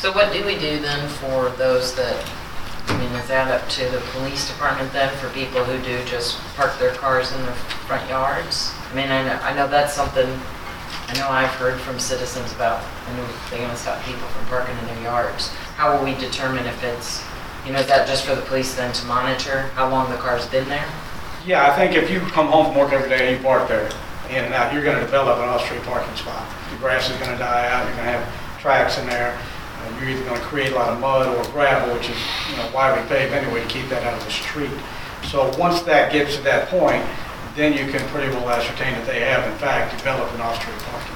So what do we do then for those that, I mean, is that up to the police department then for people who do just park their cars in their front yards? I mean, I know that's something, I know I've heard from citizens about, I know they're going to stop people from parking in their yards. How will we determine if it's, you know, is that just for the police then to monitor how long the car's been there? Yeah, I think if you come home from work every day and you park there, and now you're going to develop an off-street parking spot. The grass is going to die out, you're going to have tracks in there. You're either going to create a lot of mud or gravel, which is, you know, why we pave anyway, to keep that out of the street. So once that gets to that point, then you can pretty well ascertain that they have in fact developed an off-street parking